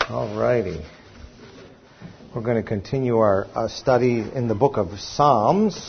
All righty. We're going to continue our study in the book of Psalms.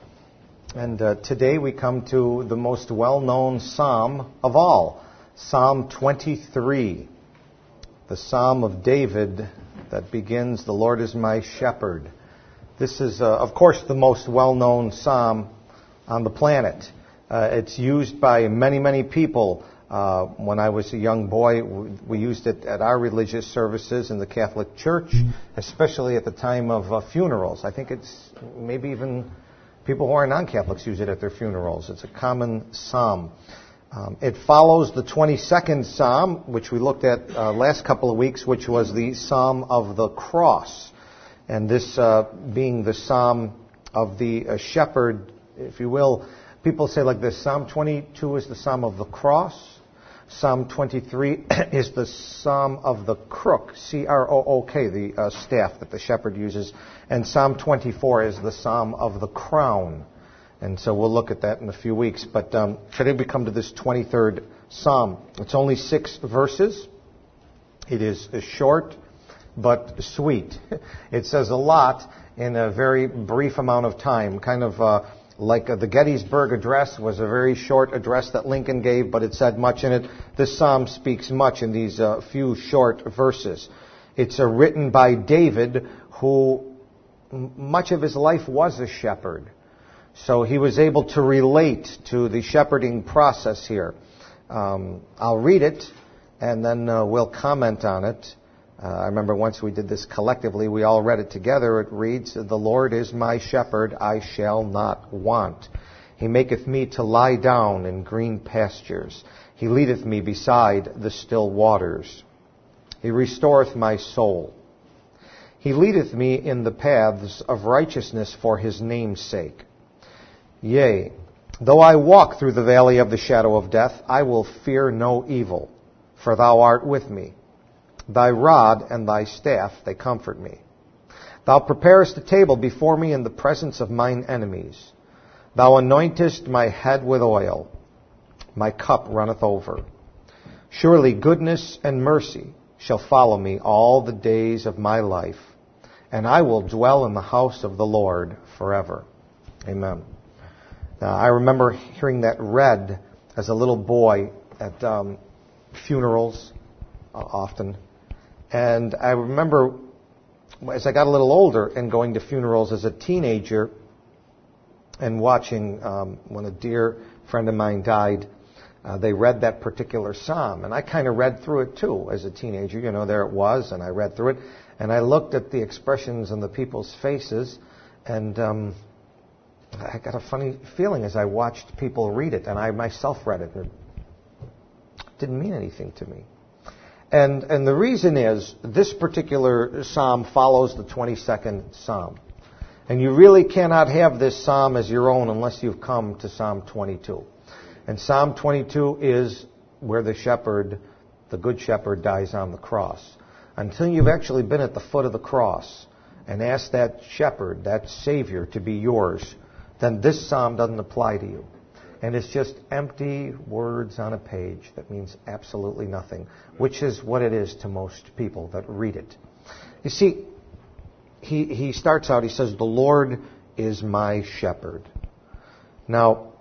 And today we come to the most well-known psalm of all, Psalm 23, the Psalm of David that begins, "The Lord is my shepherd." This is, of course, the most well-known psalm on the planet. It's used by many, many people. When I was a young boy, we used it at our religious services in the Catholic Church, especially at the time of funerals. I think it's maybe even people who are non-Catholics use it at their funerals. It's a common psalm. It follows the 22nd psalm, which we looked at last couple of weeks, which was the Psalm of the Cross. And this being the psalm of the shepherd, if you will. People say like this: Psalm 22 is the Psalm of the Cross. Psalm 23 is the Psalm of the Crook, C-R-O-O-K, the staff that the shepherd uses. And Psalm 24 is the Psalm of the Crown. And so we'll look at that in a few weeks. But today we come to this 23rd Psalm. It's only 6 verses. It is short but sweet. It says a lot in a very brief amount of time, kind of like the Gettysburg Address was a very short address that Lincoln gave, but it said much in it. This psalm speaks much in these few short verses. It's written by David, who much of his life was a shepherd. So he was able to relate to the shepherding process here. I'll read it, and then we'll comment on it. I remember once we did this collectively, we all read it together. It reads, "The Lord is my shepherd, I shall not want. He maketh me to lie down in green pastures. He leadeth me beside the still waters. He restoreth my soul. He leadeth me in the paths of righteousness for his name's sake. Yea, though I walk through the valley of the shadow of death, I will fear no evil, for thou art with me. Thy rod and thy staff, they comfort me. Thou preparest a table before me in the presence of mine enemies. Thou anointest my head with oil. My cup runneth over. Surely goodness and mercy shall follow me all the days of my life, and I will dwell in the house of the Lord forever." Amen. Now, I remember hearing that read as a little boy at funerals often. And I remember as I got a little older and going to funerals as a teenager and watching when a dear friend of mine died, they read that particular psalm. And I kind of read through it too as a teenager. You know, there it was, and I read through it. And I looked at the expressions on the people's faces, and I got a funny feeling as I watched people read it, and I myself read it. It didn't mean anything to me. And the reason is, this particular psalm follows the 22nd psalm. And you really cannot have this psalm as your own unless you've come to Psalm 22. And Psalm 22 is where the shepherd, the good shepherd, dies on the cross. Until you've actually been at the foot of the cross and asked that shepherd, that Savior, to be yours, then this psalm doesn't apply to you. And it's just empty words on a page that means absolutely nothing, which is what it is to most people that read it. You see, he starts out, he says, "The Lord is my shepherd." Now,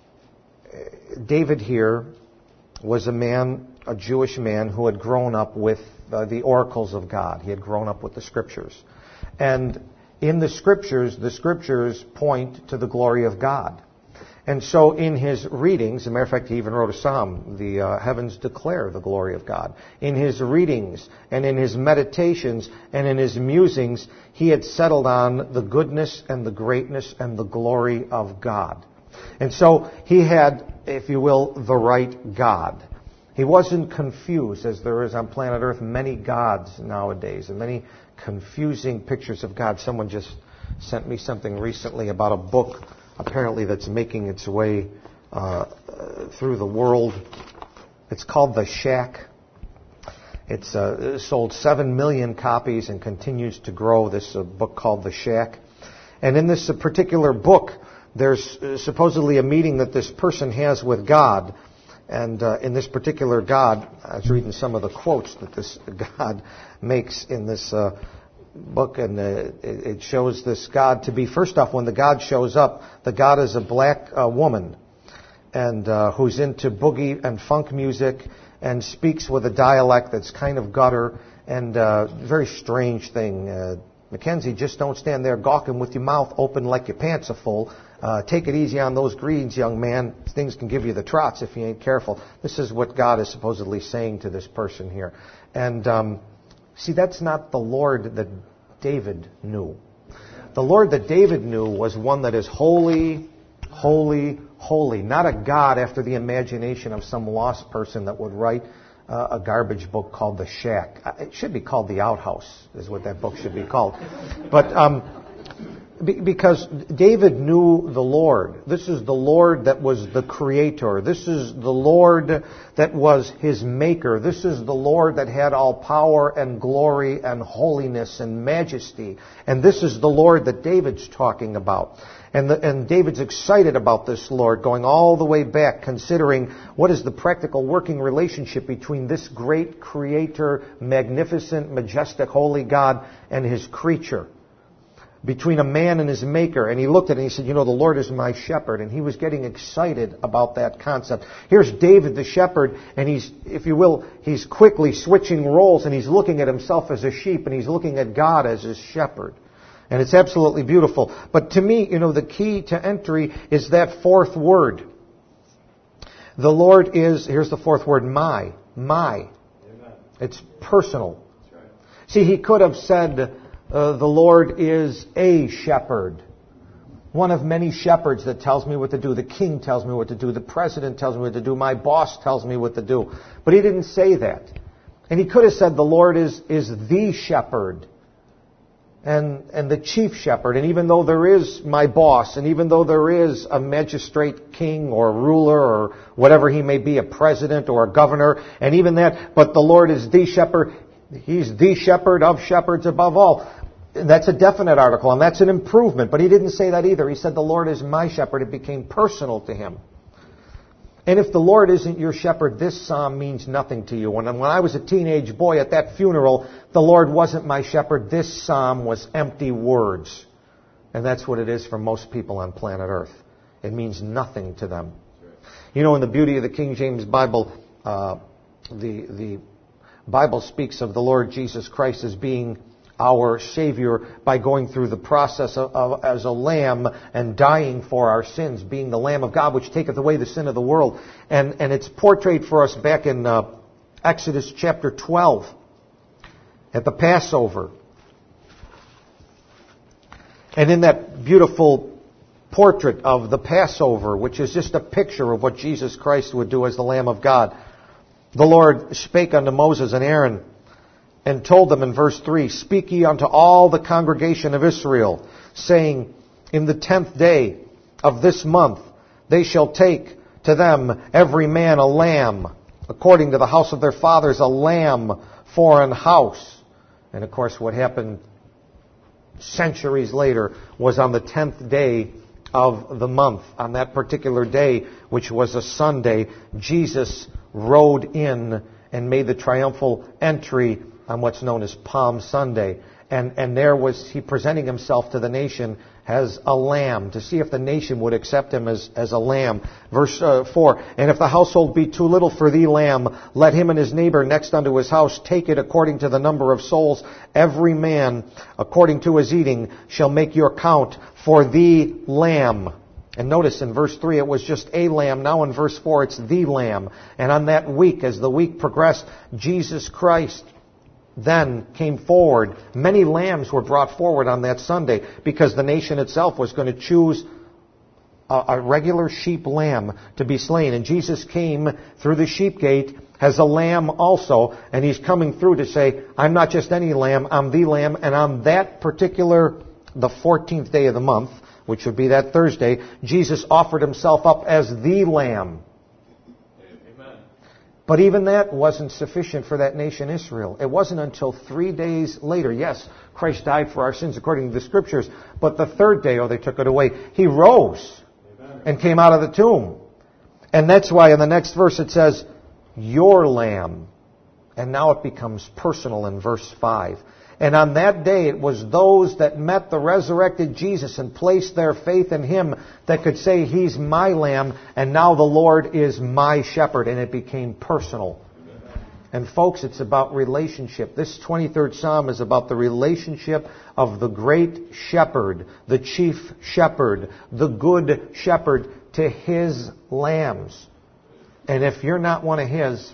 David here was a Jewish man who had grown up with the oracles of God. He had grown up with the Scriptures. And in the Scriptures point to the glory of God. And so in his readings, as a matter of fact, he even wrote a psalm, "The heavens declare the glory of God." In his readings and in his meditations and in his musings, he had settled on the goodness and the greatness and the glory of God. And so he had, if you will, the right God. He wasn't confused, as there is on planet Earth many gods nowadays and many confusing pictures of God. Someone just sent me something recently about a book apparently that's making its way through the world. It's called The Shack. It's sold 7 million copies and continues to grow, this book called The Shack. And in this particular book, there's supposedly a meeting that this person has with God. And in this particular God, I was reading some of the quotes that this God makes in this book, and it shows this God to be, first off, when the God shows up, the God is a black woman, and who's into boogie and funk music, and speaks with a dialect that's kind of gutter, and very strange thing. Mackenzie, just don't stand there gawking with your mouth open like your pants are full. Take it easy on those greens, young man. Things can give you the trots if you ain't careful. This is what God is supposedly saying to this person here. And see, that's not the Lord that David knew. The Lord that David knew was one that is holy, holy, holy. Not a God after the imagination of some lost person that would write a garbage book called The Shack. It should be called The Outhouse, is what that book should be called. But because David knew the Lord. This is the Lord that was the Creator. This is the Lord that was His Maker. This is the Lord that had all power and glory and holiness and majesty. And this is the Lord that David's talking about. And David's excited about this Lord, going all the way back, considering what is the practical working relationship between this great Creator, magnificent, majestic, holy God and His creature. Between a man and his maker. And he looked at it and he said, the Lord is my shepherd. And he was getting excited about that concept. Here's David the shepherd, and he's, if you will, he's quickly switching roles, and he's looking at himself as a sheep, and he's looking at God as his shepherd. And it's absolutely beautiful. But to me, the key to entry is that fourth word. The Lord is, here's the fourth word, my. Amen. It's personal. That's right. See, he could have said, the Lord is a shepherd. One of many shepherds that tells me what to do. The king tells me what to do. The president tells me what to do. My boss tells me what to do. But he didn't say that. And he could have said the Lord is the shepherd and the chief shepherd. And even though there is my boss, and even though there is a magistrate king or ruler or whatever he may be, a president or a governor, and even that, but the Lord is the shepherd. He's the shepherd of shepherds above all. That's a definite article, and that's an improvement. But he didn't say that either. He said, the Lord is my shepherd. It became personal to him. And if the Lord isn't your shepherd, this psalm means nothing to you. When I was a teenage boy at that funeral, the Lord wasn't my shepherd. This psalm was empty words. And that's what it is for most people on planet Earth. It means nothing to them. In the beauty of the King James Bible, the Bible speaks of the Lord Jesus Christ as being our Savior by going through the process of as a lamb and dying for our sins, being the Lamb of God which taketh away the sin of the world. And it's portrayed for us back in Exodus chapter 12 at the Passover. And in that beautiful portrait of the Passover, which is just a picture of what Jesus Christ would do as the Lamb of God, the Lord spake unto Moses and Aaron, and told them in verse 3, Speak ye unto all the congregation of Israel, saying, In the 10th day of this month they shall take to them every man a lamb, according to the house of their fathers, a lamb for an house. And of course what happened centuries later was on the 10th day of the month. On that particular day, which was a Sunday, Jesus rode in and made the triumphal entry on what's known as Palm Sunday. And there was he presenting himself to the nation as a lamb, to see if the nation would accept him as a lamb. Verse 4, And if the household be too little for thee, lamb, let him and his neighbor next unto his house take it according to the number of souls. Every man, according to his eating, shall make your count for thee, lamb. And notice in verse 3 it was just a lamb. Now in verse 4 it's the lamb. And on that week, as the week progressed, Jesus Christ then came forward. Many lambs were brought forward on that Sunday because the nation itself was going to choose a regular sheep lamb to be slain. And Jesus came through the sheep gate as a lamb also. And he's coming through to say, I'm not just any lamb, I'm the lamb. And on that particular, the 14th day of the month, which would be that Thursday, Jesus offered himself up as the lamb. But even that wasn't sufficient for that nation Israel. It wasn't until 3 days later. Yes, Christ died for our sins according to the Scriptures. But the third day, they took it away. He rose and came out of the tomb. And that's why in the next verse it says, your lamb. And now it becomes personal in verse 5. And on that day it was those that met the resurrected Jesus and placed their faith in Him that could say, He's my lamb, and now the Lord is my shepherd. And it became personal. And folks, it's about relationship. This 23rd Psalm is about the relationship of the great shepherd, the chief shepherd, the good shepherd to His lambs. And if you're not one of His,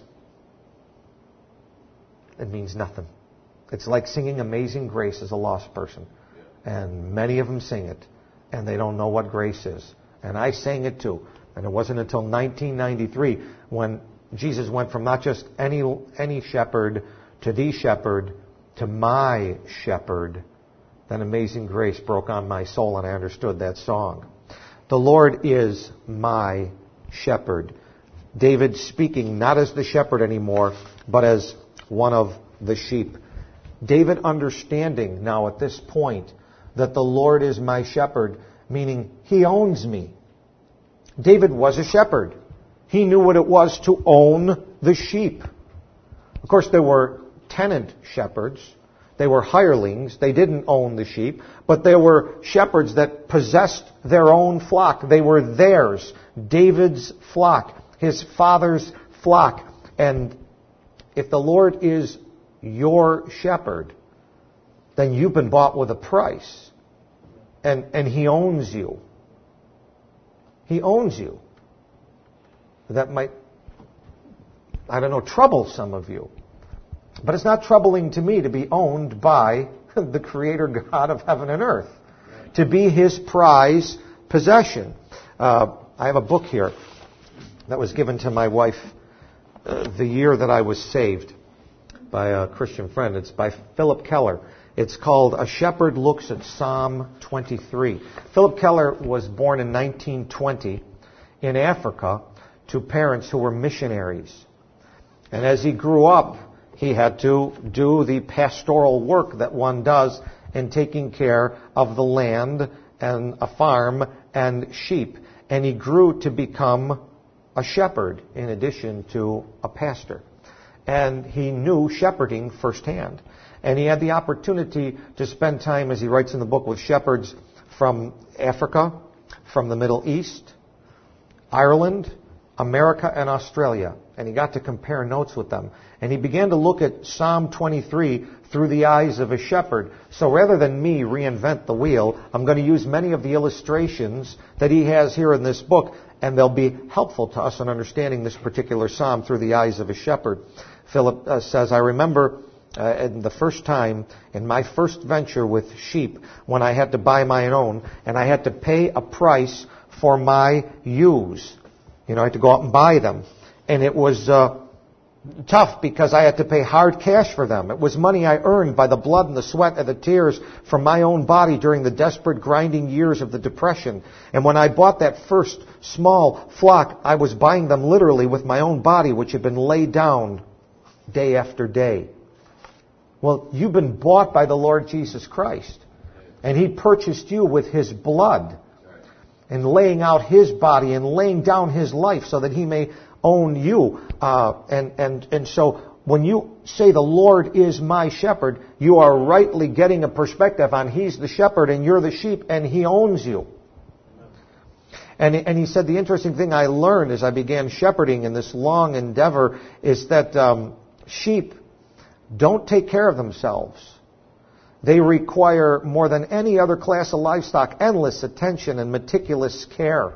it means nothing. It's like singing Amazing Grace as a lost person. And many of them sing it, and they don't know what grace is. And I sang it too. And it wasn't until 1993 when Jesus went from not just any shepherd to the shepherd to my shepherd, then Amazing Grace broke on my soul and I understood that song. The Lord is my shepherd. David speaking not as the shepherd anymore, but as one of the sheep. David understanding now at this point that the Lord is my shepherd, meaning He owns me. David was a shepherd. He knew what it was to own the sheep. Of course, there were tenant shepherds. They were hirelings. They didn't own the sheep. But there were shepherds that possessed their own flock. They were theirs. David's flock. His father's flock. And if the Lord is your shepherd, then you've been bought with a price. And He owns you. He owns you. That might, trouble some of you. But it's not troubling to me to be owned by the Creator God of heaven and earth. To be His prize possession. I have a book here that was given to my wife the year that I was saved by a Christian friend. It's by Philip Keller. It's called A Shepherd Looks at Psalm 23. Philip Keller was born in 1920 in Africa to parents who were missionaries. And as he grew up, he had to do the pastoral work that one does in taking care of the land and a farm and sheep. And he grew to become a shepherd in addition to a pastor. And he knew shepherding firsthand. And he had the opportunity to spend time, as he writes in the book, with shepherds from Africa, from the Middle East, Ireland, America, and Australia. And he got to compare notes with them. And he began to look at Psalm 23 through the eyes of a shepherd. So rather than me reinvent the wheel, I'm going to use many of the illustrations that he has here in this book, and they'll be helpful to us in understanding this particular psalm through the eyes of a shepherd. Philip says, I remember in the first time, in my first venture with sheep, when I had to buy my own, and I had to pay a price for my ewes. I had to go out and buy them. And it was tough because I had to pay hard cash for them. It was money I earned by the blood and the sweat and the tears from my own body during the desperate grinding years of the Depression. And when I bought that first small flock, I was buying them literally with my own body, which had been laid down day after day. Well, you've been bought by the Lord Jesus Christ. And He purchased you with His blood. And laying out His body and laying down His life so that He may own you. And so when you say the Lord is my shepherd, you are rightly getting a perspective on He's the shepherd and you're the sheep and He owns you. And he said the interesting thing I learned as I began shepherding in this long endeavor is that sheep don't take care of themselves. They require more than any other class of livestock endless attention and meticulous care.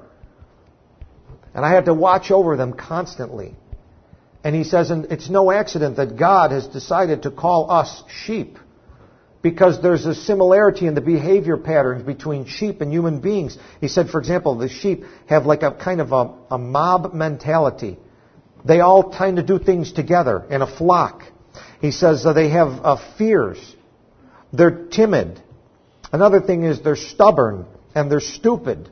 And I had to watch over them constantly. And he says, and it's no accident that God has decided to call us sheep, because there's a similarity in the behavior patterns between sheep and human beings. He said, for example, the sheep have like a kind of a mob mentality. They all tend to do things together in a flock. He says they have fears. They're timid. Another thing is they're stubborn and they're stupid.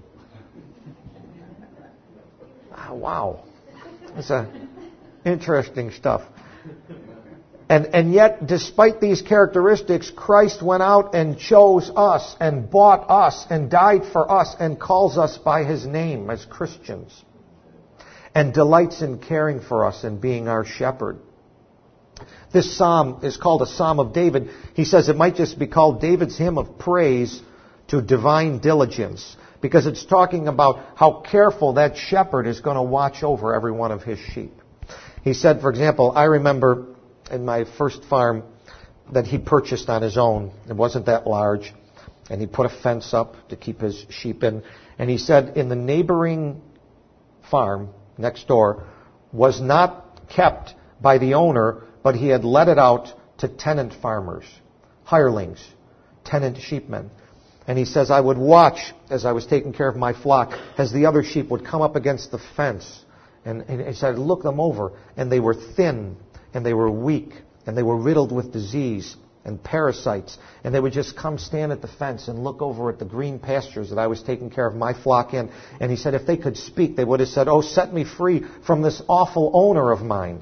Wow. That's interesting stuff. And yet, despite these characteristics, Christ went out and chose us and bought us and died for us and calls us by His name as Christians. and delights in caring for us and being our shepherd. This psalm is called a Psalm of David. He says it might just be called David's hymn of praise to divine diligence, because it's talking about how careful that shepherd is going to watch over every one of his sheep. He said, for example, I remember in my first farm that he purchased on his own. It wasn't that large. And he put a fence up to keep his sheep in. And he said in the neighboring farm next door was not kept by the owner, but he had let it out to tenant farmers, hirelings, tenant sheepmen. And he says, I would watch as I was taking care of my flock as the other sheep would come up against the fence. And he said, look them over. And they were thin, and they were weak, and they were riddled with disease and parasites. And they would just come stand at the fence and look over at the green pastures that I was taking care of my flock in. And he said, if they could speak, they would have said, oh, set me free from this awful owner of mine.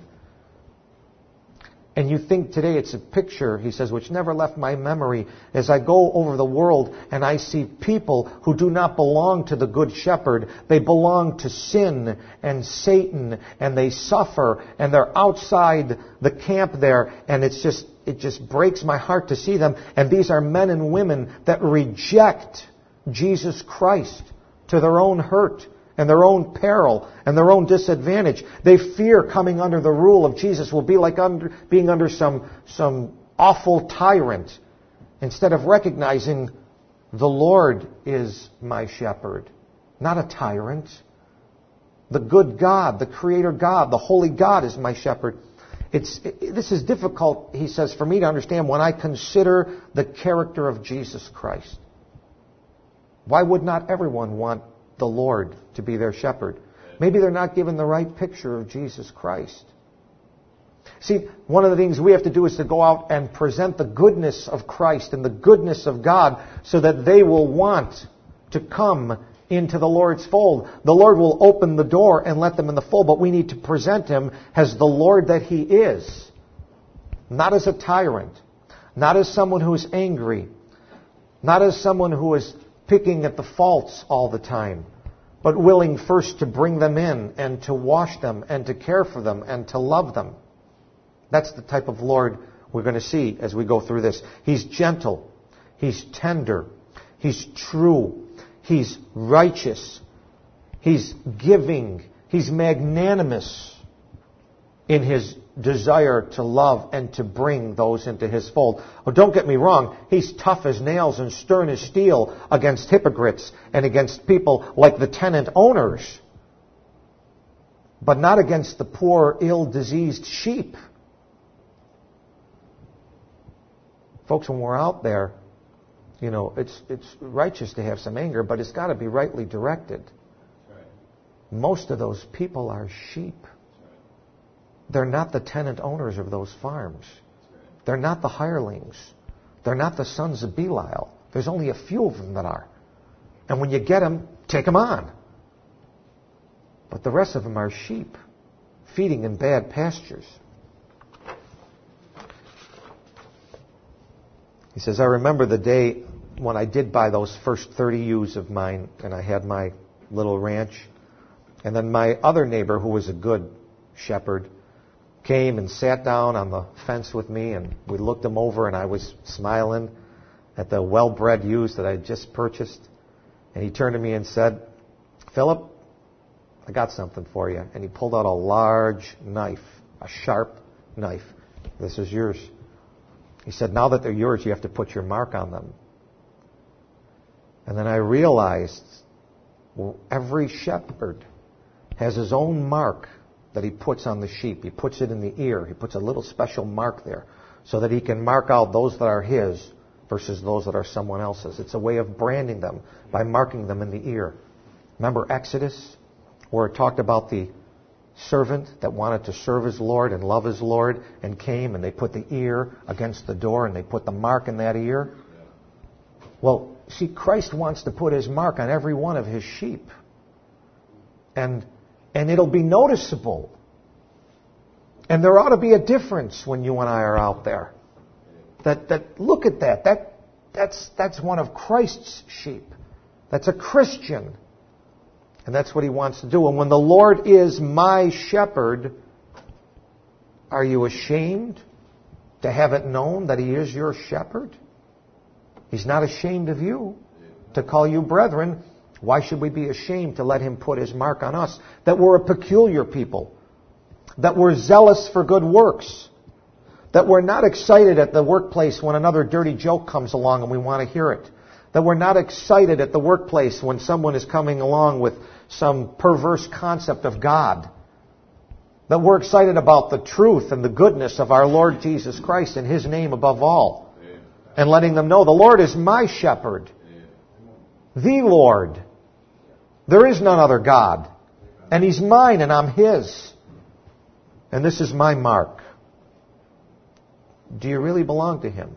And you think today it's a picture, he says, which never left my memory as I go over the world and I see people who do not belong to the Good Shepherd. They belong to sin and Satan, and they suffer, and they're outside the camp there, and it just breaks my heart to see them. And these are men and women that reject Jesus Christ to their own hurt and their own peril and their own disadvantage. They fear coming under the rule of Jesus will be like being under some awful tyrant, instead of recognizing the Lord is my shepherd, not a tyrant. The good God, the Creator God, the Holy God is my shepherd. This is difficult, he says, for me to understand when I consider the character of Jesus Christ. Why would not everyone want the Lord to be their shepherd? Maybe they're not given the right picture of Jesus Christ. See, one of the things we have to do is to go out and present the goodness of Christ and the goodness of God so that they will want to come into the Lord's fold. The Lord will open the door and let them in the fold, but we need to present Him as the Lord that He is. Not as a tyrant, not as someone who is angry, not as someone who is picking at the faults all the time, but willing first to bring them in and to wash them and to care for them and to love them. That's the type of Lord we're going to see as we go through this. He's gentle. He's tender. He's true. He's righteous. He's giving. He's magnanimous in His desire to love and to bring those into His fold. Oh, don't get me wrong. He's tough as nails and stern as steel against hypocrites and against people like the tenant owners, but not against the poor, ill-diseased sheep. Folks, when we're out there, it's righteous to have some anger, but it's got to be rightly directed. Right. Most of those people are sheep. They're not the tenant owners of those farms. Right. They're not the hirelings. They're not the sons of Belial. There's only a few of them that are. And when you get them, take them on. But the rest of them are sheep, feeding in bad pastures. He says, I remember the day when I did buy those first 30 ewes of mine, and I had my little ranch. And then my other neighbor, who was a good shepherd, came and sat down on the fence with me, and we looked them over, and I was smiling at the well-bred ewes that I had just purchased. And he turned to me and said, Philip, I got something for you. And he pulled out a large knife, a sharp knife. This is yours. He said, now that they're yours, you have to put your mark on them. And then I realized, well, every shepherd has his own mark that he puts on the sheep. He puts it in the ear. He puts a little special mark there so that he can mark out those that are his versus those that are someone else's. It's a way of branding them by marking them in the ear. Remember Exodus, where it talked about the servant that wanted to serve his Lord and love his Lord and came and they put the ear against the door and they put the mark in that ear? Well, see, Christ wants to put His mark on every one of His sheep. And it'll be noticeable. And there ought to be a difference when you and I are out there. That look at that. That's one of Christ's sheep. That's a Christian. And that's what he wants to do. And when the Lord is my shepherd, are you ashamed to have it known that he is your shepherd? He's not ashamed of you to call you brethren. Why should we be ashamed to let him put his mark on us? That we're a peculiar people. That we're zealous for good works. That we're not excited at the workplace when another dirty joke comes along and we want to hear it. That we're not excited at the workplace when someone is coming along with some perverse concept of God. That we're excited about the truth and the goodness of our Lord Jesus Christ and his name above all. And letting them know the Lord is my shepherd. The Lord. There is none other God. And he's mine and I'm his. And this is my mark. Do you really belong to him?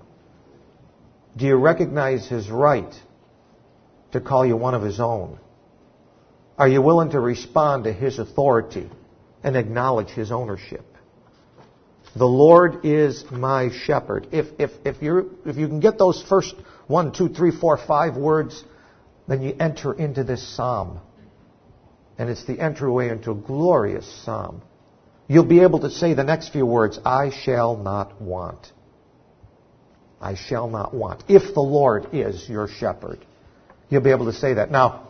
Do you recognize his right to call you one of his own? Are you willing to respond to his authority and acknowledge his ownership? The Lord is my shepherd. If you can get those first 1, 2, 3, 4, 5 words, then you enter into this psalm. And it's the entryway into a glorious psalm. You'll be able to say the next few words, I shall not want. I shall not want. If the Lord is your shepherd. You'll be able to say that. Now,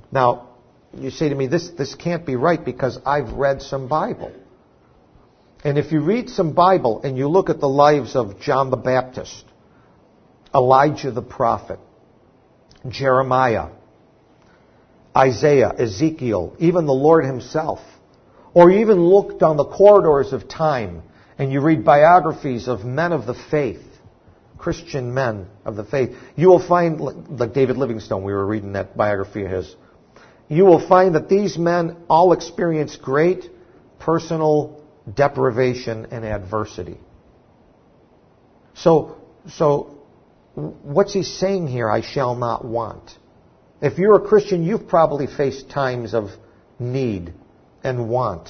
you say to me, this can't be right because I've read some Bible. And if you read some Bible and you look at the lives of John the Baptist, Elijah the prophet, Jeremiah, Isaiah, Ezekiel, even the Lord himself, or you even look down the corridors of time and you read biographies of men of the faith, Christian men of the faith, you will find, like David Livingstone, we were reading that biography of his, you will find that these men all experienced great personal deprivation and adversity. So what's he saying here, I shall not want? If you're a Christian, you've probably faced times of need and want.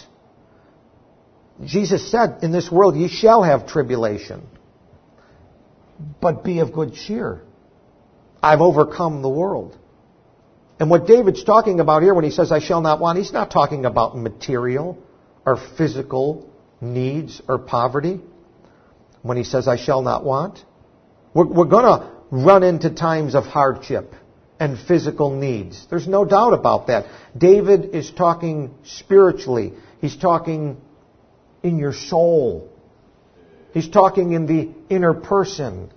Jesus said, in this world ye shall have tribulation, but be of good cheer. I've overcome the world. And what David's talking about here when he says, I shall not want, he's not talking about material or physical needs or poverty. When he says, I shall not want, we're going to run into times of hardship and physical needs. There's no doubt about that. David is talking spiritually. He's talking in your soul. He's talking in the inner person.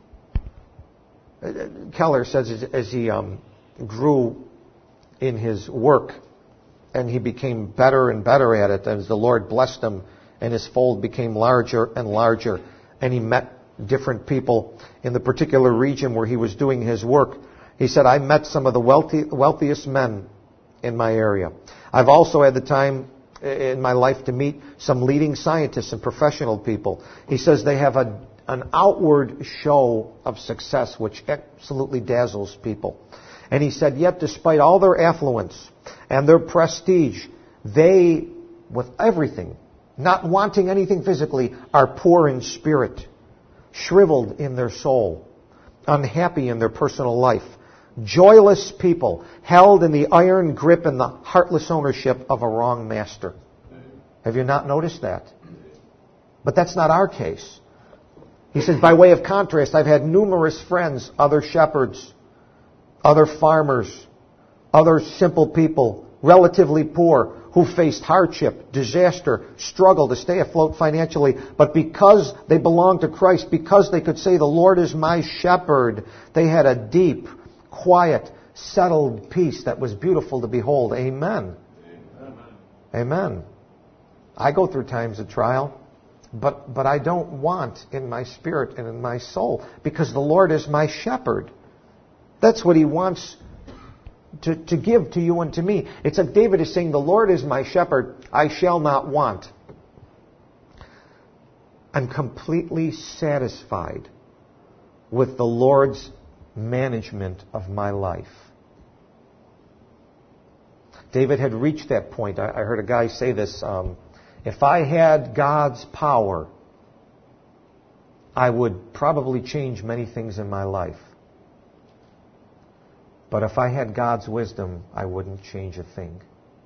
Keller says as he grew in his work and he became better and better at it as the Lord blessed him and his fold became larger and larger and he met different people in the particular region where he was doing his work. He said, I met some of the wealthiest men in my area. I've also had the time in my life to meet some leading scientists and professional people. He says they have an outward show of success which absolutely dazzles people. And he said, yet despite all their affluence and their prestige, they, with everything, not wanting anything physically, are poor in spirit, shriveled in their soul, unhappy in their personal life, joyless people, held in the iron grip and the heartless ownership of a wrong master. Have you not noticed that? But that's not our case. He says, by way of contrast, I've had numerous friends, other shepherds, other farmers, other simple people, relatively poor, who faced hardship, disaster, struggle to stay afloat financially. But because they belonged to Christ, because they could say, the Lord is my shepherd, they had a deep, quiet, settled peace that was beautiful to behold. Amen. Amen. I go through times of trial, but I don't want in my spirit and in my soul, because the Lord is my shepherd. That's what he wants to give to you and to me. It's like David is saying, the Lord is my shepherd, I shall not want. I'm completely satisfied with the Lord's management of my life. David had reached that point. I heard a guy say this, if I had God's power, I would probably change many things in my life. But if I had God's wisdom, I wouldn't change a thing.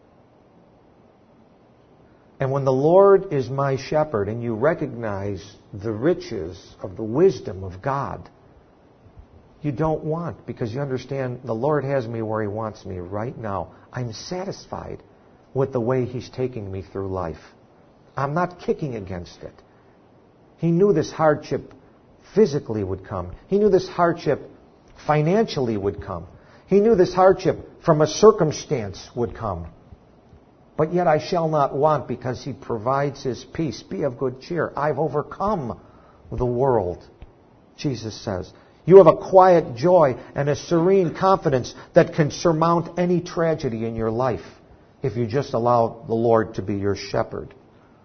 And when the Lord is my shepherd and you recognize the riches of the wisdom of God, you don't want, because you understand the Lord has me where He wants me right now. I'm satisfied with the way He's taking me through life. I'm not kicking against it. He knew this hardship physically would come. He knew this hardship financially would come. He knew this hardship from a circumstance would come. But yet I shall not want, because He provides His peace. Be of good cheer. I've overcome the world, Jesus says. You have a quiet joy and a serene confidence that can surmount any tragedy in your life if you just allow the Lord to be your shepherd.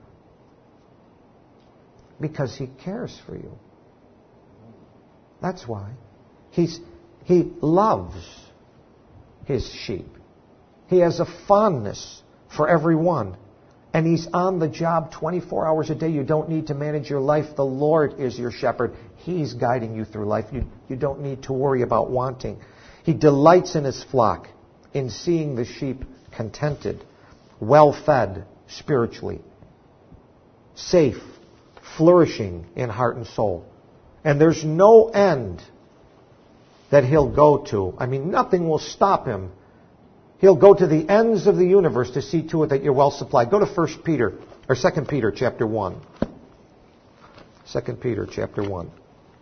Because He cares for you. That's why. He loves His sheep. He has a fondness for every one. And He's on the job 24 hours a day. You don't need to manage your life. The Lord is your shepherd. He's guiding you through life. You don't need to worry about wanting. He delights in His flock, in seeing the sheep contented, well-fed spiritually, safe, flourishing in heart and soul. And there's no end that He'll go to. I mean, nothing will stop Him. He'll go to the ends of the universe to see to it that you're well supplied. Go to 2 Peter chapter 1. 2 Peter chapter 1.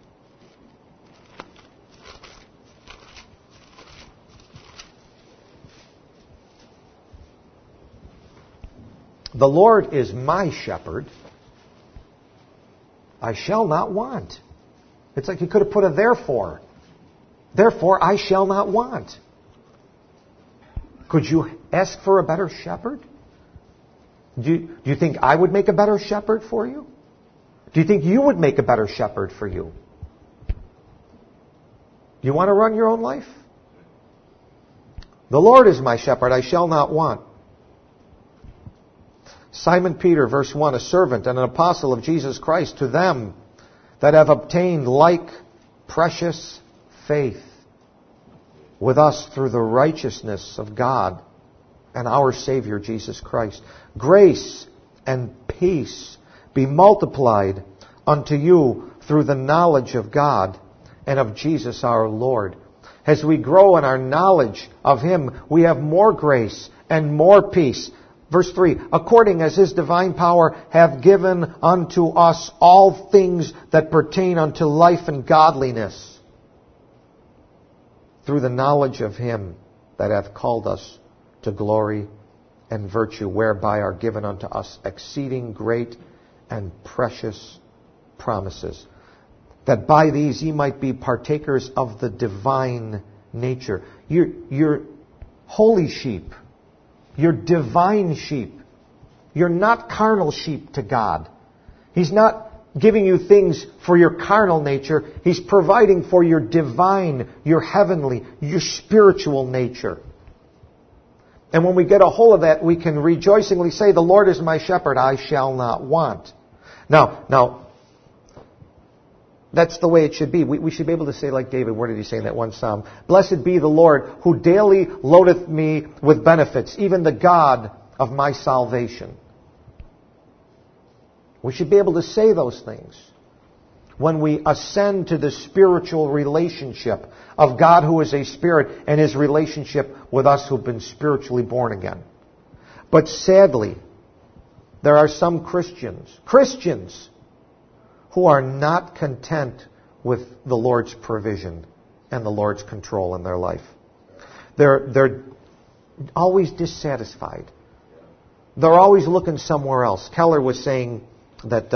The Lord is my shepherd. I shall not want. It's like He could have put a therefore. Therefore, I shall not want. Could you ask for a better shepherd? Do you think I would make a better shepherd for you? Do you think you would make a better shepherd for you? Do you want to run your own life? The Lord is my shepherd, I shall not want. Simon Peter, verse 1, a servant and an apostle of Jesus Christ, to them that have obtained like precious faith with us through the righteousness of God and our Savior Jesus Christ. Grace and peace be multiplied unto you through the knowledge of God and of Jesus our Lord. As we grow in our knowledge of Him, we have more grace and more peace. Verse 3, according as His divine power hath given unto us all things that pertain unto life and godliness, through the knowledge of Him that hath called us to glory and virtue, whereby are given unto us exceeding great and precious promises, that by these ye might be partakers of the divine nature. You're holy sheep. You're divine sheep. You're not carnal sheep to God. He's not giving you things for your carnal nature. He's providing for your divine, your heavenly, your spiritual nature. And when we get a hold of that, we can rejoicingly say, the Lord is my shepherd, I shall not want. Now, that's the way it should be. We should be able to say like David, where did he say in that one psalm? Blessed be the Lord, who daily loadeth me with benefits, even the God of my salvation. We should be able to say those things when we ascend to the spiritual relationship of God who is a spirit and His relationship with us who've been spiritually born again. But sadly, there are some Christians who are not content with the Lord's provision and the Lord's control in their life. They're always dissatisfied. They're always looking somewhere else. Keller was saying that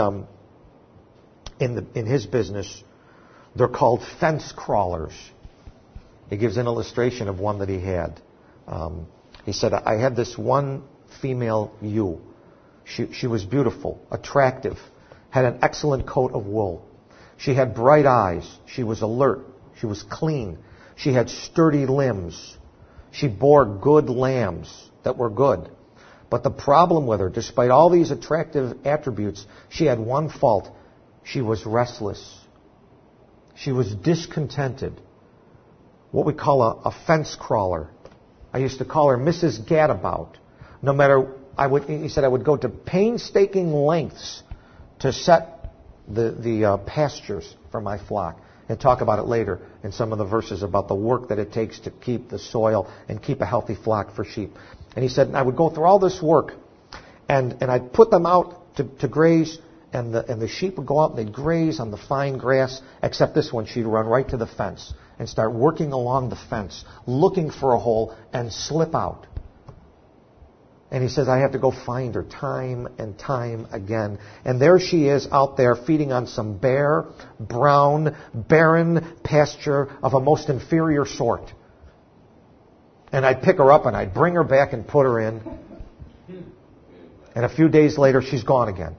in his business, they're called fence crawlers. He gives an illustration of one that he had. He said, I had this one female ewe. She was beautiful, attractive, had an excellent coat of wool. She had bright eyes. She was alert. She was clean. She had sturdy limbs. She bore good lambs that were good. But the problem with her, despite all these attractive attributes, she had one fault. She was restless. She was discontented. What we call a fence crawler. I used to call her Mrs. Gadabout. No matter he said, I would go to painstaking lengths to set the pastures for my flock. And talk about it later in some of the verses about the work that it takes to keep the soil and keep a healthy flock for sheep. And he said, I would go through all this work, and I'd put them out to graze, and the sheep would go out and they'd graze on the fine grass, except this one, she'd run right to the fence and start working along the fence, looking for a hole, and slip out. And he says, I have to go find her time and time again. And there she is out there feeding on some bare, brown, barren pasture of a most inferior sort. And I'd pick her up and I'd bring her back and put her in. And a few days later, she's gone again.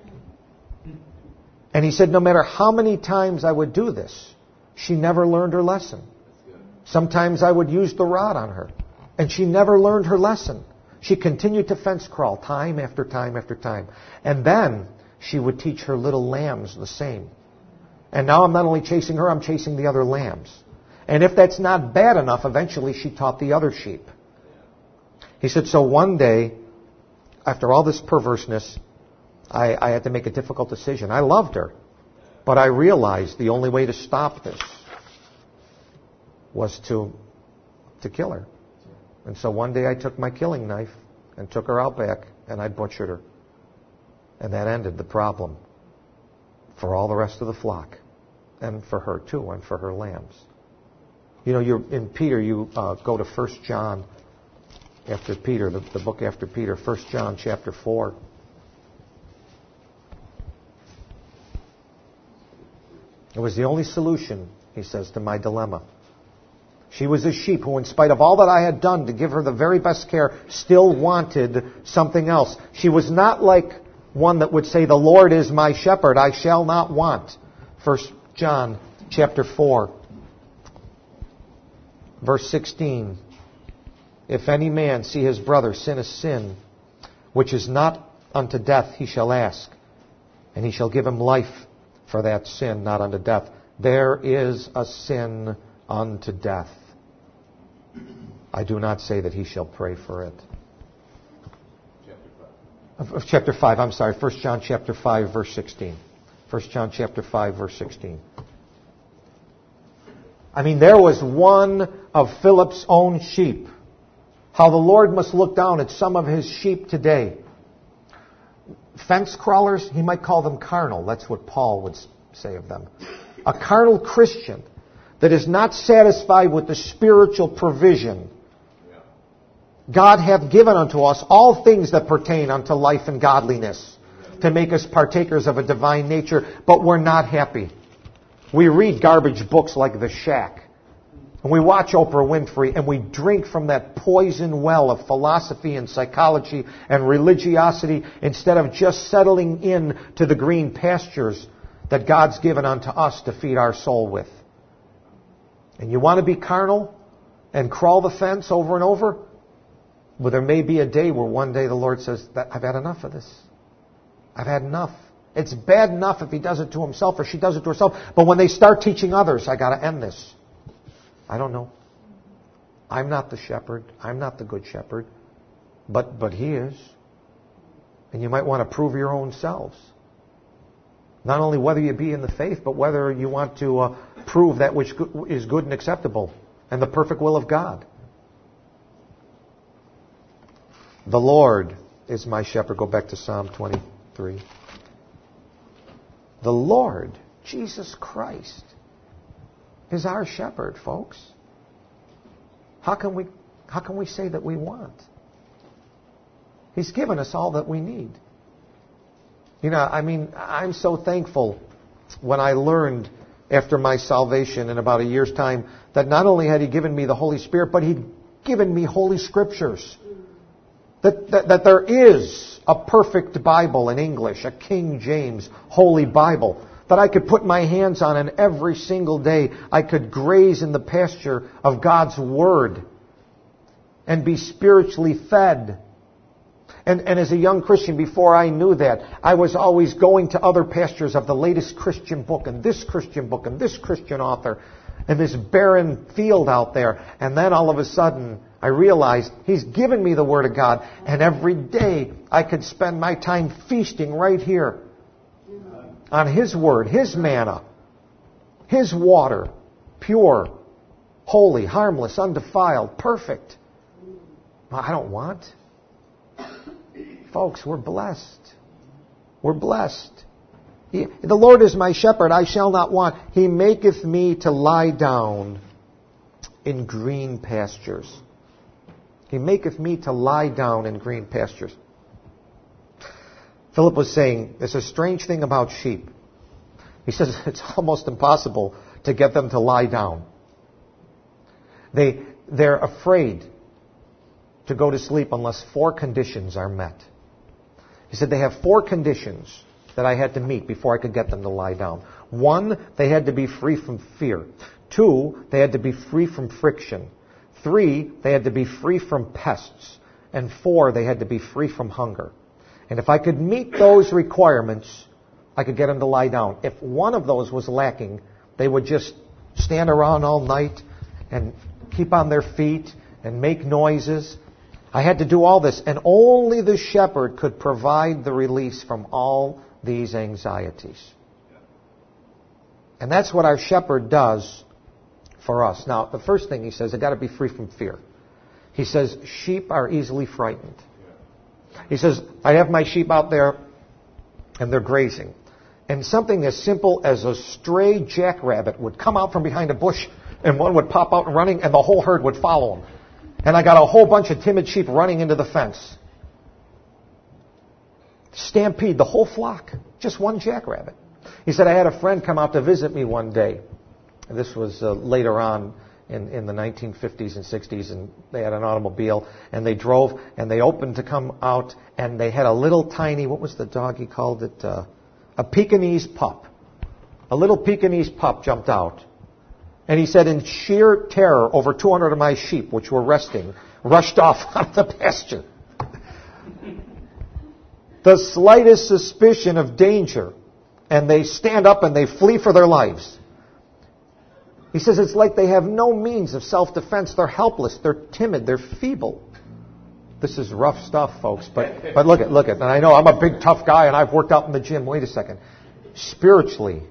And he said, no matter how many times I would do this, she never learned her lesson. Sometimes I would use the rod on her, and she never learned her lesson. She continued to fence crawl time after time after time. And then she would teach her little lambs the same. And now I'm not only chasing her, I'm chasing the other lambs. And if that's not bad enough, eventually she taught the other sheep. He said, so one day, after all this perverseness, I had to make a difficult decision. I loved her, but I realized the only way to stop this was to kill her. And so one day I took my killing knife and took her out back and I butchered her. And that ended the problem for all the rest of the flock. And for her too, and for her lambs. You know, you're in Peter, you go to 1 John after Peter, the book after Peter, 1 John chapter 4. It was the only solution, he says, to my dilemma. She was a sheep who, in spite of all that I had done to give her the very best care, still wanted something else. She was not like one that would say, the Lord is my shepherd, I shall not want. 1 John chapter 4, verse 16. If any man see his brother sin a sin, which is not unto death, he shall ask, and he shall give him life for that sin, not unto death. There is a sin unto death. I do not say that he shall pray for it. Chapter 5, I'm sorry. 1 John chapter 5, verse 16. 1 John chapter 5, verse 16. I mean, there was one of Philip's own sheep. How the Lord must look down at some of his sheep today. Fence crawlers, he might call them carnal. That's what Paul would say of them. A carnal Christian that is not satisfied with the spiritual provision. God hath given unto us all things that pertain unto life and godliness, to make us partakers of a divine nature, but we're not happy. We read garbage books like The Shack, and we watch Oprah Winfrey, and we drink from that poison well of philosophy and psychology and religiosity instead of just settling in to the green pastures that God's given unto us to feed our soul with. And you want to be carnal and crawl the fence over and over? Well, there may be a day where one day the Lord says, I've had enough of this. I've had enough. It's bad enough if he does it to himself or she does it to herself. But when they start teaching others, I got to end this. I don't know. I'm not the shepherd. I'm not the good shepherd. But he is. And you might want to prove your own selves. Not only whether you be in the faith, but whether you want to prove that which is good and acceptable and the perfect will of God. The Lord is my shepherd. Go back to Psalm 23. The Lord, Jesus Christ, is our shepherd, folks. How can we say that we want? He's given us all that we need. You know, I mean, I'm so thankful when I learned after my salvation in about a year's time that not only had He given me the Holy Spirit, but He'd given me Holy Scriptures. That there is a perfect Bible in English, a King James Holy Bible, that I could put my hands on, and every single day I could graze in the pasture of God's Word and be spiritually fed. And as a young Christian, before I knew that, I was always going to other pastures of the latest Christian book and this Christian book and this Christian author and this barren field out there. And then all of a sudden, I realized He's given me the Word of God. And every day, I could spend my time feasting right here on His Word, His manna, His water, pure, holy, harmless, undefiled, perfect. I don't want. Folks, we're blessed. We're blessed. The Lord is my shepherd, I shall not want. He maketh me to lie down in green pastures. He maketh me to lie down in green pastures. Philip was saying, there's a strange thing about sheep. He says it's almost impossible to get them to lie down. They're afraid to go to sleep unless 4 conditions are met. He said they have 4 conditions that I had to meet before I could get them to lie down. 1, they had to be free from fear. 2, they had to be free from friction. 3, they had to be free from pests. And 4, they had to be free from hunger. And if I could meet those requirements, I could get them to lie down. If one of those was lacking, they would just stand around all night and keep on their feet and make noises. I had to do all this, and only the shepherd could provide the release from all these anxieties. And that's what our shepherd does for us. Now, the first thing he says, they've got to be free from fear. He says, sheep are easily frightened. He says, I have my sheep out there, and they're grazing. And something as simple as a stray jackrabbit would come out from behind a bush, and one would pop out and running, and the whole herd would follow him. And I got a whole bunch of timid sheep running into the fence. Stampede, the whole flock. Just one jackrabbit. He said, I had a friend come out to visit me one day. This was later on in the 1950s and 60s, and they had an automobile, and they drove, and they opened to come out, and they had a little tiny, what was the dog he called it? A Pekingese pup. A little Pekingese pup jumped out. And he said, in sheer terror, over 200 of my sheep, which were resting, rushed off out of the pasture. The slightest suspicion of danger, and they stand up and they flee for their lives. He says it's like they have no means of self-defense. They're helpless. They're timid. They're feeble. This is rough stuff, folks. But look at. And I know I'm a big, tough guy, and I've worked out in the gym. Wait a second. Spiritually,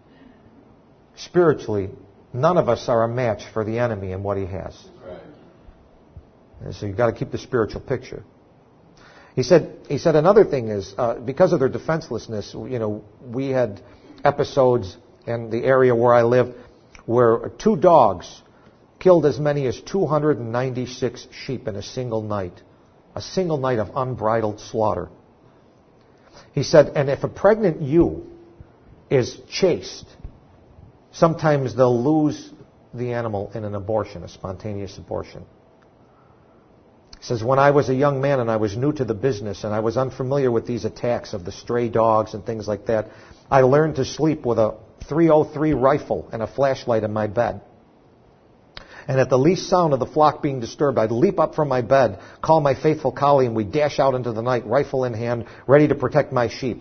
none of us are a match for the enemy and what he has. Right. And so you've got to keep the spiritual picture. He said another thing is, because of their defenselessness, we had episodes in the area where I live where 2 dogs killed as many as 296 sheep in a single night. A single night of unbridled slaughter. He said, and if a pregnant ewe is chased, sometimes they'll lose the animal in an abortion, a spontaneous abortion. He says, when I was a young man and I was new to the business and I was unfamiliar with these attacks of the stray dogs and things like that, I learned to sleep with a .303 rifle and a flashlight in my bed. And at the least sound of the flock being disturbed, I'd leap up from my bed, call my faithful collie, and we'd dash out into the night, rifle in hand, ready to protect my sheep.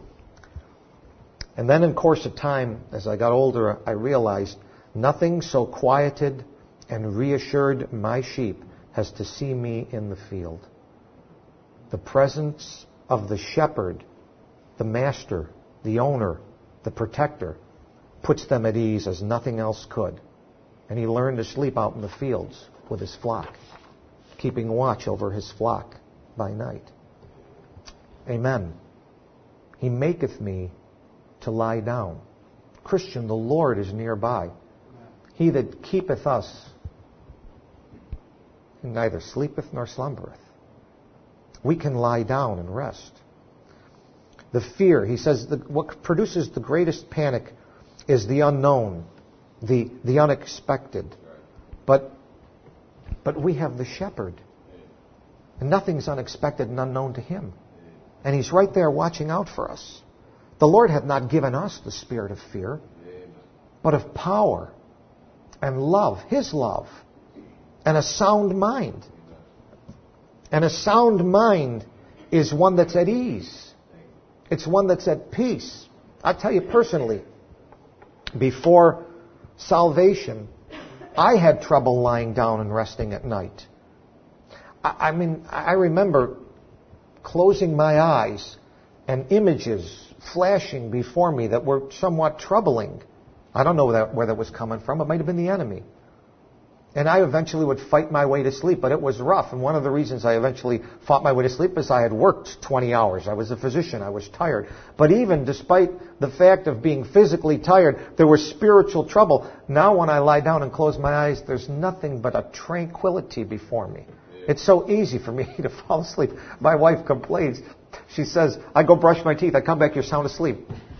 And then in course of time, as I got older, I realized nothing so quieted and reassured my sheep as to see me in the field. The presence of the shepherd, the master, the owner, the protector, puts them at ease as nothing else could. And he learned to sleep out in the fields with his flock, keeping watch over his flock by night. Amen. He maketh me to lie down. Christian, the Lord is nearby. He that keepeth us neither sleepeth nor slumbereth. We can lie down and rest. The fear, he says, what produces the greatest panic is the unknown, the unexpected. But we have the shepherd. And nothing's unexpected and unknown to him. And he's right there watching out for us. The Lord hath not given us the spirit of fear, but of power and love, his love, and a sound mind. And a sound mind is one that's at ease. It's one that's at peace. I tell you personally, before salvation, I had trouble lying down and resting at night. I remember closing my eyes and images flashing before me that were somewhat troubling. I don't know where that was coming from. It might have been the enemy. And I eventually would fight my way to sleep, but it was rough. And one of the reasons I eventually fought my way to sleep is I had worked 20 hours. I was a physician. I was tired. But even despite the fact of being physically tired, there was spiritual trouble. Now when I lie down and close my eyes, there's nothing but a tranquility before me. It's so easy for me to fall asleep. My wife complains. She says, I go brush my teeth. I come back, you're sound asleep.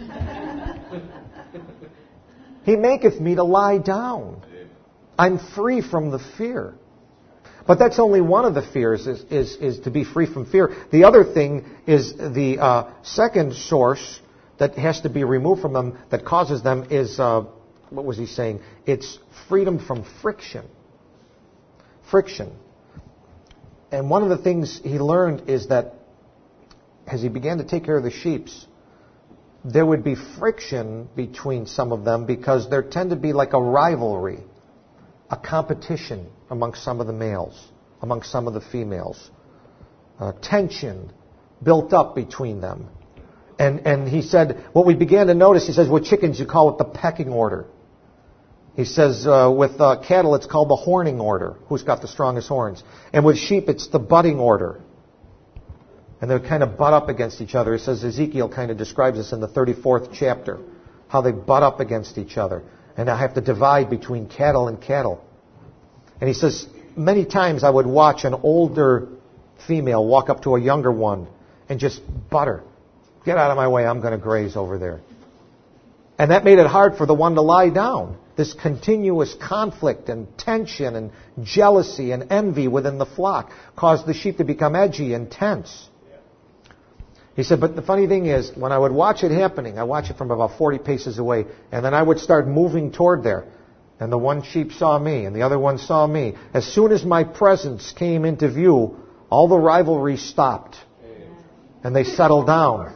He maketh me to lie down. I'm free from the fear. But that's only one of the fears, is to be free from fear. The other thing is the second source that has to be removed from them, that causes them, is, what was he saying? It's freedom from friction. Friction. And one of the things he learned is that as he began to take care of the sheep, there would be friction between some of them because there tended to be like a rivalry, a competition amongst some of the males, amongst some of the females. Tension built up between them. And he said, what we began to notice, he says, with chickens you call it the pecking order. He says, with cattle it's called the horning order, who's got the strongest horns. And with sheep it's the butting order. And they kind of butt up against each other. He says Ezekiel kind of describes this in the 34th chapter, how they butt up against each other. And I have to divide between cattle and cattle. And he says, many times I would watch an older female walk up to a younger one and just butter. Get out of my way, I'm going to graze over there. And that made it hard for the one to lie down. This continuous conflict and tension and jealousy and envy within the flock caused the sheep to become edgy and tense. He said, but the funny thing is, when I would watch it happening, I watch it from about 40 paces away, and then I would start moving toward there. And the one sheep saw me, and the other one saw me. As soon as my presence came into view, all the rivalry stopped. And they settled down.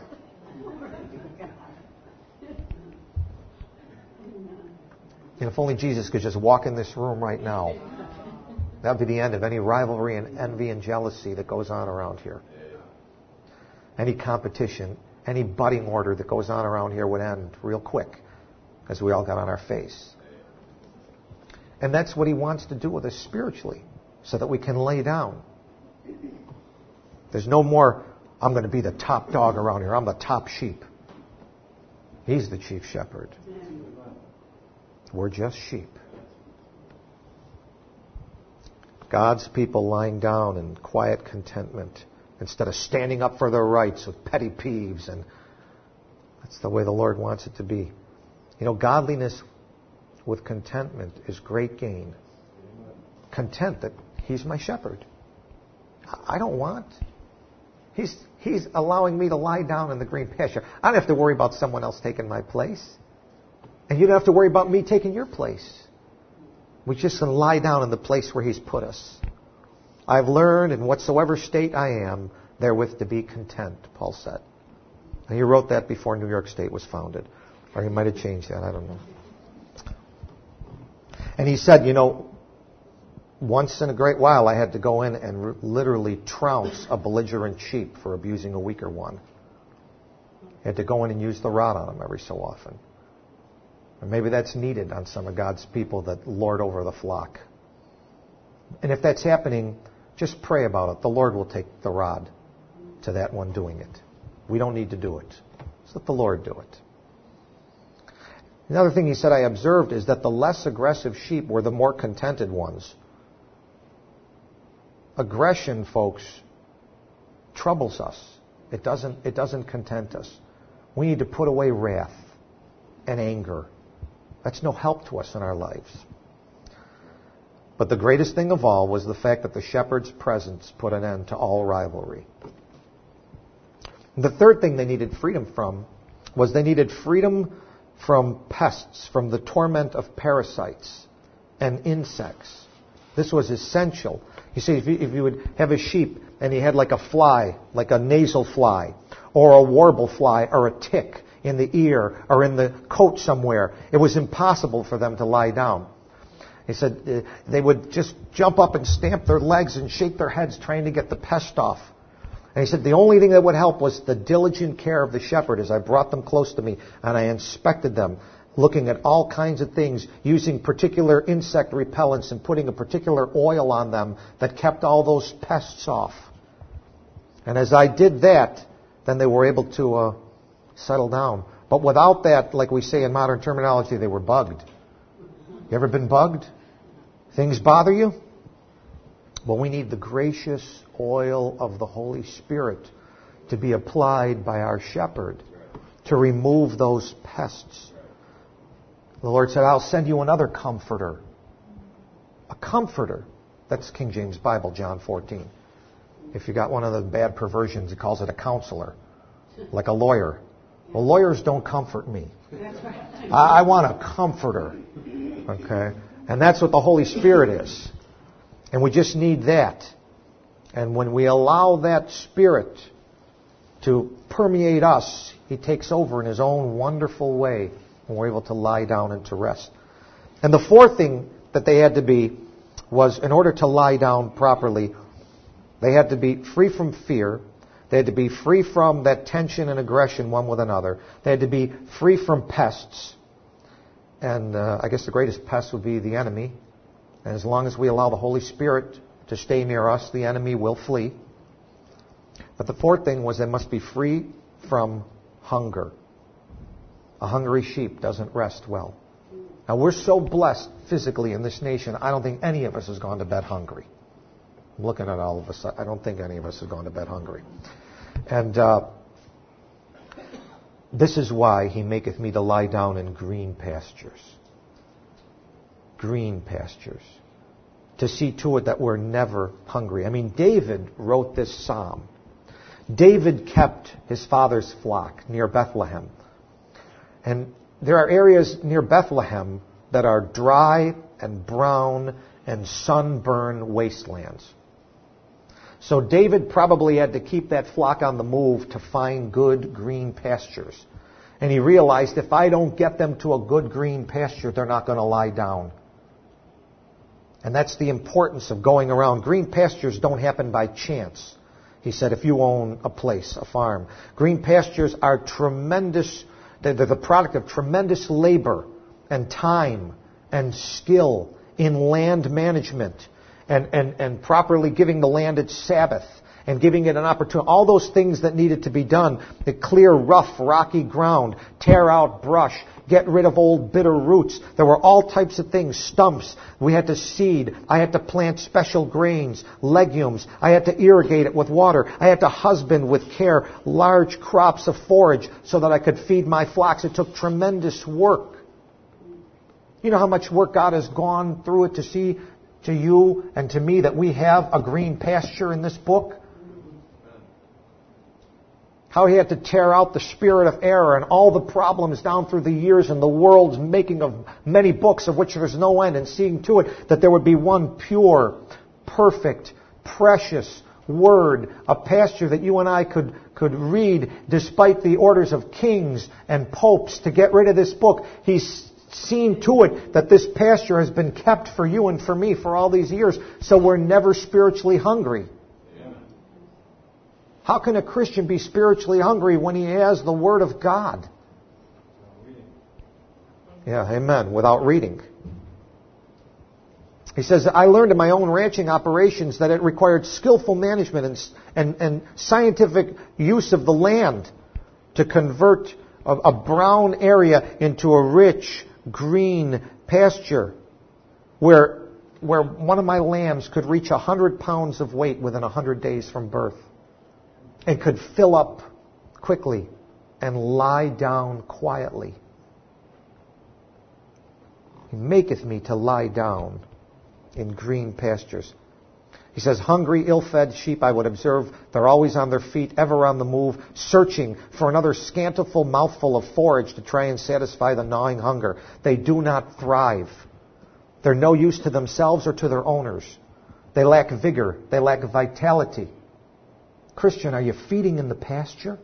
And if only Jesus could just walk in this room right now, that would be the end of any rivalry and envy and jealousy that goes on around here. Any competition, any butting order that goes on around here would end real quick because we all got on our face. And that's what he wants to do with us spiritually, so that we can lay down. There's no more, I'm going to be the top dog around here. I'm the top sheep. He's the chief shepherd. We're just sheep. God's people lying down in quiet contentment instead of standing up for their rights with petty peeves. And that's the way the Lord wants it to be. You know, godliness with contentment is great gain. Content that He's my shepherd. I don't want. He's allowing me to lie down in the green pasture. I don't have to worry about someone else taking my place. And you don't have to worry about me taking your place. We just can lie down in the place where He's put us. I've learned in whatsoever state I am, therewith to be content, Paul said. And he wrote that before New York State was founded. Or he might have changed that, I don't know. And he said, you know, once in a great while I had to go in and literally trounce a belligerent sheep for abusing a weaker one. I had to go in and use the rod on him every so often. Or maybe that's needed on some of God's people that lord over the flock. And if that's happening, just pray about it. The Lord will take the rod to that one doing it. We don't need to do it. Just let the Lord do it. Another thing he said I observed is that the less aggressive sheep were the more contented ones. Aggression, folks, troubles us. It doesn't content us. We need to put away wrath and anger. That's no help to us in our lives. But the greatest thing of all was the fact that the shepherd's presence put an end to all rivalry. The third thing they needed freedom from was they needed freedom from pests, from the torment of parasites and insects. This was essential. You see, if you would have a sheep and he had like a fly, like a nasal fly, or a warble fly, or a tick in the ear, or in the coat somewhere, it was impossible for them to lie down. He said they would just jump up and stamp their legs and shake their heads trying to get the pest off. And he said the only thing that would help was the diligent care of the shepherd as I brought them close to me and I inspected them, looking at all kinds of things, using particular insect repellents and putting a particular oil on them that kept all those pests off. And as I did that, then they were able to settle down. But without that, like we say in modern terminology, they were bugged. You ever been bugged? Things bother you? Well, we need the gracious oil of the Holy Spirit to be applied by our shepherd to remove those pests. The Lord said, I'll send you another comforter. A comforter. That's King James Bible, John 14. If you got one of the bad perversions, it calls it a counselor, like a lawyer. Well, lawyers don't comfort me. I want a comforter. Okay? And that's what the Holy Spirit is. And we just need that. And when we allow that Spirit to permeate us, He takes over in His own wonderful way, and we're able to lie down and to rest. And the fourth thing that they had to be was, in order to lie down properly, they had to be free from fear. They had to be free from that tension and aggression one with another. They had to be free from pests. And I guess the greatest pest would be the enemy. And as long as we allow the Holy Spirit to stay near us, the enemy will flee. But the fourth thing was they must be free from hunger. A hungry sheep doesn't rest well. Now, we're so blessed physically in this nation, I don't think any of us has gone to bed hungry. I'm looking at all of us. I don't think any of us have gone to bed hungry. And this is why He maketh me to lie down in green pastures. Green pastures. To see to it that we're never hungry. I mean, David wrote this psalm. David kept his father's flock near Bethlehem. And there are areas near Bethlehem that are dry and brown and sunburned wastelands. So David probably had to keep that flock on the move to find good green pastures. And he realized, if I don't get them to a good green pasture, they're not going to lie down. And that's the importance of going around. Green pastures don't happen by chance. He said, if you own a place, a farm. Green pastures are tremendous. They're the product of tremendous labor and time and skill in land management and properly giving the land its Sabbath and giving it an opportunity. All those things that needed to be done. To clear rough, rocky ground, tear out brush, get rid of old bitter roots. There were all types of things, stumps. We had to seed. I had to plant special grains, legumes. I had to irrigate it with water. I had to husband with care large crops of forage so that I could feed my flocks. It took tremendous work. You know how much work God has gone through it to see to you and to me that we have a green pasture in this book? How He had to tear out the spirit of error and all the problems down through the years and the world's making of many books of which there's no end, and seeing to it that there would be one pure, perfect, precious Word, a pasture that you and I could read despite the orders of kings and popes to get rid of this book. He's seen to it that this pasture has been kept for you and for me for all these years, so we're never spiritually hungry. How can a Christian be spiritually hungry when he has the Word of God? Yeah, amen. Without reading. He says, I learned in my own ranching operations that it required skillful management and scientific use of the land to convert a brown area into a rich, green pasture where one of my lambs could reach 100 pounds of weight within 100 days from birth. And could fill up quickly and lie down quietly. He maketh me to lie down in green pastures. He says, hungry, ill-fed sheep I would observe. They're always on their feet, ever on the move, searching for another scantiful mouthful of forage to try and satisfy the gnawing hunger. They do not thrive. They're no use to themselves or to their owners. They lack vigor. They lack vitality. Christian, are you feeding in the pasture?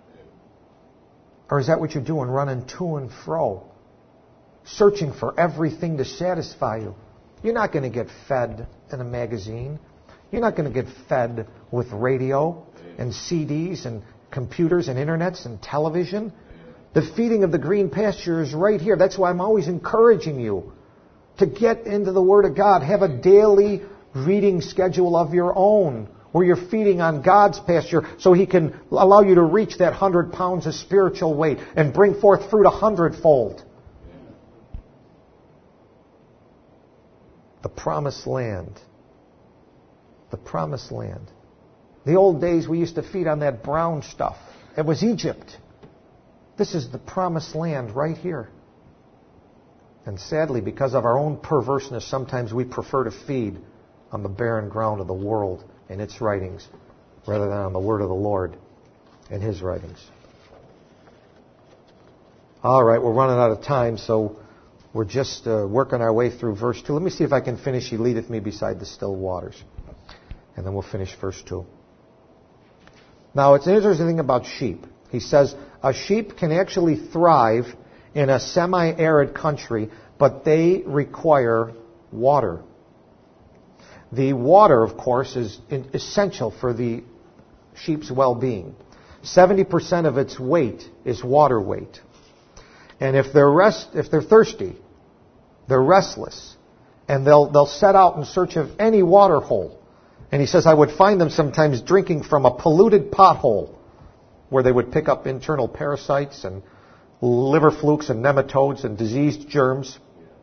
Or is that what you're doing, running to and fro, searching for everything to satisfy you? You're not going to get fed in a magazine. You're not going to get fed with radio and CDs and computers and internets and television. The feeding of the green pasture is right here. That's why I'm always encouraging you to get into the Word of God. Have a daily reading schedule of your own where you're feeding on God's pasture so He can allow you to reach that 100 pounds of spiritual weight and bring forth fruit 100-fold. The promised land. The promised land. The old days we used to feed on that brown stuff. It was Egypt. This is the promised land right here. And sadly, because of our own perverseness, sometimes we prefer to feed on the barren ground of the world and its writings rather than on the word of the Lord and His writings. All right, we're running out of time, so we're just working our way through verse 2. Let me see if I can finish. He leadeth me beside the still waters. And then we'll finish verse 2. Now, it's an interesting thing about sheep. He says a sheep can actually thrive in a semi-arid country, but they require water. The water, of course, is essential for the sheep's well-being. 70% of its weight is water weight. And if they're thirsty, they're restless, and they'll set out in search of any water hole. And he says, I would find them sometimes drinking from a polluted pothole where they would pick up internal parasites and liver flukes and nematodes and diseased germs.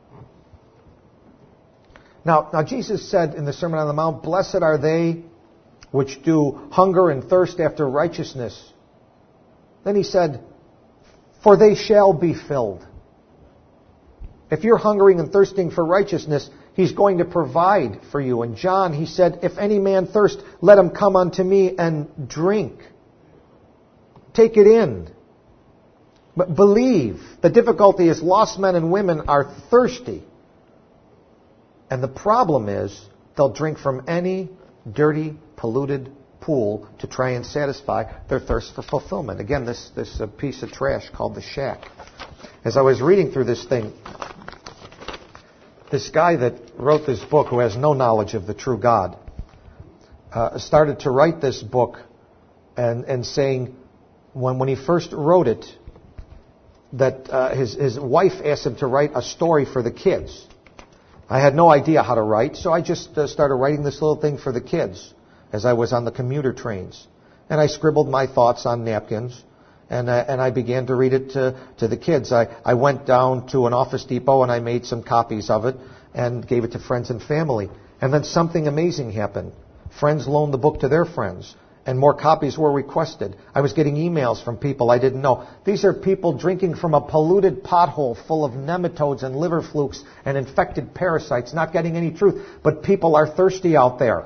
Now Jesus said in the Sermon on the Mount, blessed are they which do hunger and thirst after righteousness. Then he said, for they shall be filled. If you're hungering and thirsting for righteousness, He's going to provide for you. In John, He said, if any man thirst, let him come unto me and drink. Take it in. But believe. The difficulty is lost men and women are thirsty. And the problem is they'll drink from any dirty, polluted pool to try and satisfy their thirst for fulfillment. Again, this piece of trash called the shack. As I was reading through this thing, this guy that wrote this book, who has no knowledge of the true God, started to write this book and saying, when he first wrote it, that his wife asked him to write a story for the kids. I had no idea how to write, so I just started writing this little thing for the kids as I was on the commuter trains. And I scribbled my thoughts on napkins, and I began to read it to the kids. I went down to an Office Depot and I made some copies of it and gave it to friends and family. And then something amazing happened. Friends loaned the book to their friends, and more copies were requested. I was getting emails from people I didn't know. These are people drinking from a polluted pothole full of nematodes and liver flukes and infected parasites, not getting any truth. But people are thirsty out there.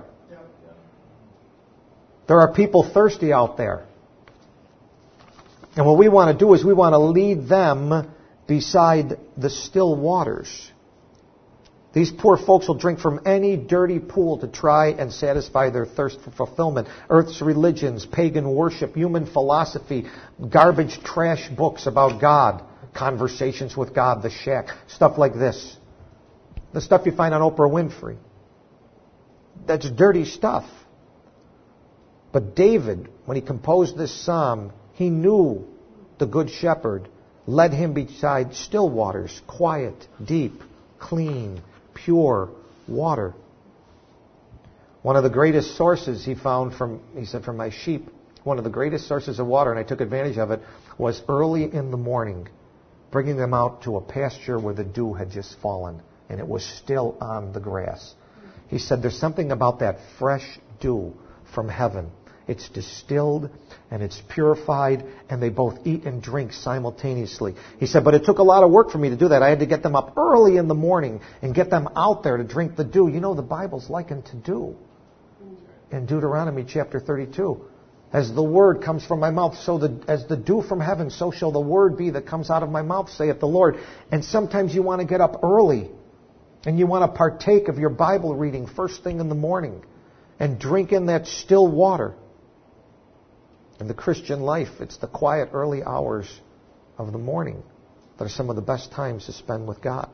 There are people thirsty out there. And what we want to do is we want to lead them beside the still waters. These poor folks will drink from any dirty pool to try and satisfy their thirst for fulfillment. Earth's religions, pagan worship, human philosophy, garbage trash books about God, conversations with God, the shack, stuff like this. The stuff you find on Oprah Winfrey. That's dirty stuff. But David, when he composed this psalm, he knew the Good Shepherd led him beside still waters, quiet, deep, clean, pure water. One of the greatest sources he found from my sheep, one of the greatest sources of water, and I took advantage of it, was early in the morning, bringing them out to a pasture where the dew had just fallen, and it was still on the grass. He said, there's something about that fresh dew from heaven. It's distilled and it's purified, and they both eat and drink simultaneously. He said, but it took a lot of work for me to do that. I had to get them up early in the morning and get them out there to drink the dew. You know, the Bible's likened to dew. In Deuteronomy chapter 32. As the word comes from my mouth, as the dew from heaven, so shall the word be that comes out of my mouth, saith the Lord. And sometimes you want to get up early And you want to partake of your Bible reading first thing in the morning and drink in that still water. In the Christian life, it's the quiet early hours of the morning that are some of the best times to spend with God.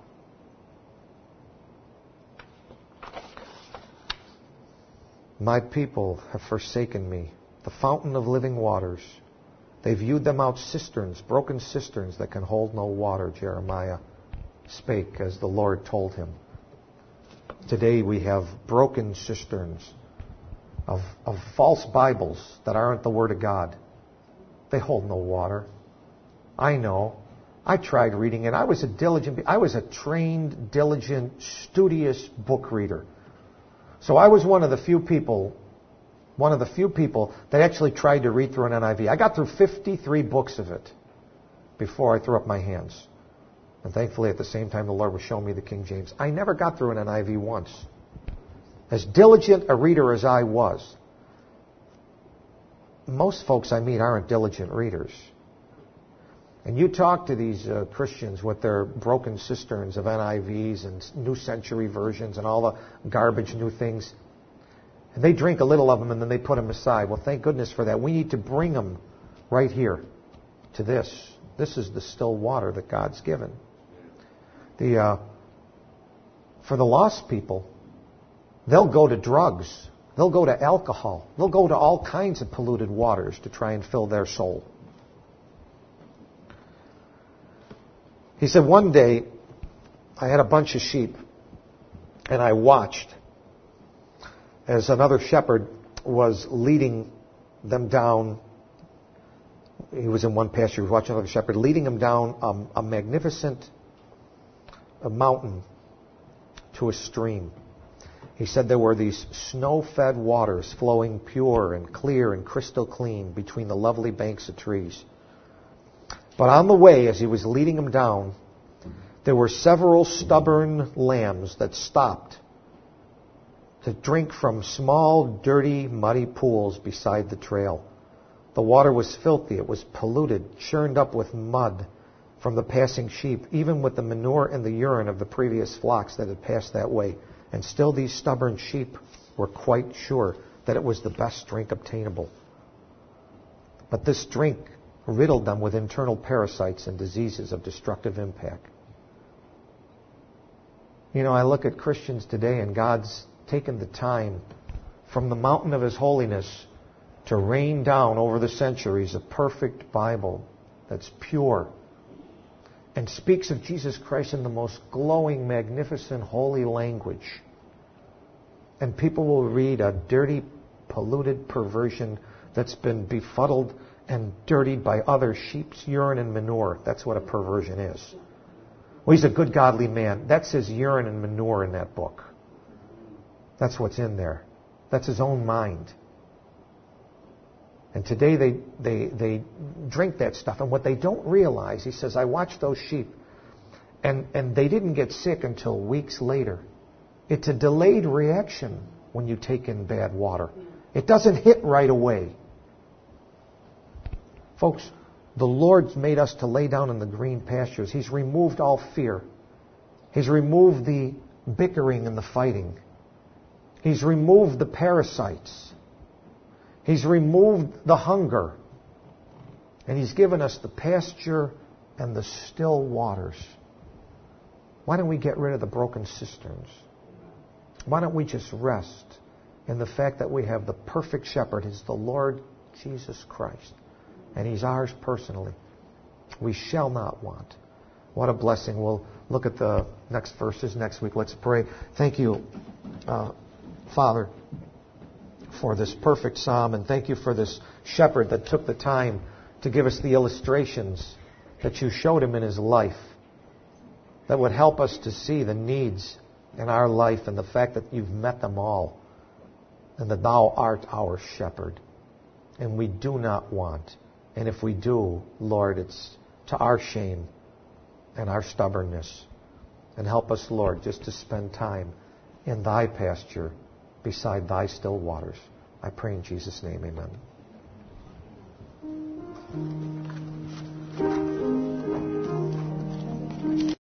My people have forsaken me, the fountain of living waters. They viewed them out cisterns, broken cisterns that can hold no water, Jeremiah spake as the Lord told him. Today we have broken cisterns of false Bibles that aren't the Word of God. They hold no water. I know. I tried reading it. I was a trained, diligent, studious book reader. So I was one of the few people that actually tried to read through an NIV. I got through 53 books of it before I threw up my hands. And thankfully, at the same time, the Lord was showing me the King James. I never got through an NIV once. As diligent a reader as I was, most folks I meet aren't diligent readers. And you talk to these Christians with their broken cisterns of NIVs and New Century versions and all the garbage new things, and they drink a little of them and then they put them aside. Well, thank goodness for that. We need to bring them right here to this. This is the still water that God's given. For the lost people, they'll go to drugs. They'll go to alcohol. They'll go to all kinds of polluted waters to try and fill their soul. He said, one day, I had a bunch of sheep, and I watched as another shepherd was leading them down. He was in one pasture. He was watching another shepherd leading them down a magnificent mountain to a stream. He said there were these snow-fed waters flowing pure and clear and crystal clean between the lovely banks of trees. But on the way, as he was leading them down, there were several stubborn lambs that stopped to drink from small, dirty, muddy pools beside the trail. The water was filthy. It was polluted, churned up with mud from the passing sheep, even with the manure and the urine of the previous flocks that had passed that way. And still these stubborn sheep were quite sure that it was the best drink obtainable. But this drink riddled them with internal parasites and diseases of destructive impact. You know, I look at Christians today, and God's taken the time from the mountain of His holiness to rain down over the centuries a perfect Bible that's pure and speaks of Jesus Christ in the most glowing, magnificent, holy language. And people will read a dirty, polluted perversion that's been befuddled and dirtied by other sheep's urine and manure. That's what a perversion is. Well, he's a good, godly man. That's his urine and manure in that book. That's what's in there. That's his own mind. And today they drink that stuff. And what they don't realize, he says, I watched those sheep, and they didn't get sick until weeks later. It's a delayed reaction when you take in bad water. It doesn't hit right away. Folks, the Lord's made us to lay down in the green pastures. He's removed all fear. He's removed the bickering and the fighting. He's removed the parasites. He's removed the hunger. And He's given us the pasture and the still waters. Why don't we get rid of the broken cisterns? Why don't we just rest in the fact that we have the perfect shepherd? He's the Lord Jesus Christ. And He's ours personally. We shall not want. What a blessing. We'll look at the next verses next week. Let's pray. Thank you, Father, for this perfect psalm. And thank you for this shepherd that took the time to give us the illustrations that you showed him in his life that would help us to see the needs in our life and the fact that you've met them all and that thou art our shepherd. And we do not want. And if we do, Lord, it's to our shame and our stubbornness. And help us, Lord, just to spend time in thy pasture beside thy still waters. I pray in Jesus' name, amen.